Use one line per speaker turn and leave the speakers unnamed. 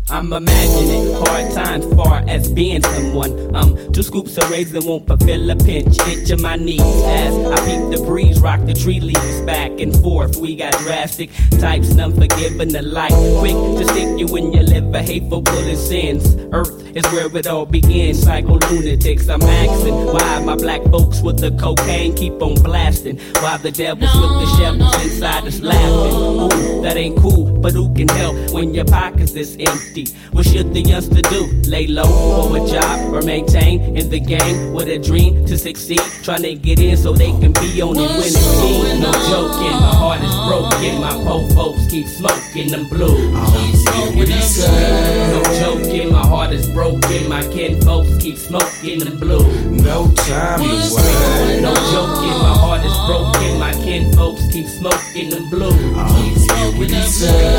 I'm imagining hard times far as being someone. 2 scoops of raisin won't fulfill a pinch. Itch of my knees as I peep the breeze, rock the tree leaves back and forth. We got drastic types, unforgiving the light. Quick to stick you in your liver, hateful bullet sins. Earth is where it all begins. Psycho lunatics, I'm asking why my black folks with the cocaine keep on blasting, why the devils with the shovels inside us laughing. Ooh, that ain't cool, but who can help when your pockets is empty? What should the youngster do? Lay low for a job or maintain in the game with a dream to succeed, trying to get in so they can be on the winning team. No joking, my heart is broken. My po folks keep smoking them blues. No joking, my heart is broken. My kin folks keep smoking them blues.
No time to wait.
No joking, my heart is broken. My kin folks keep smoking them blues.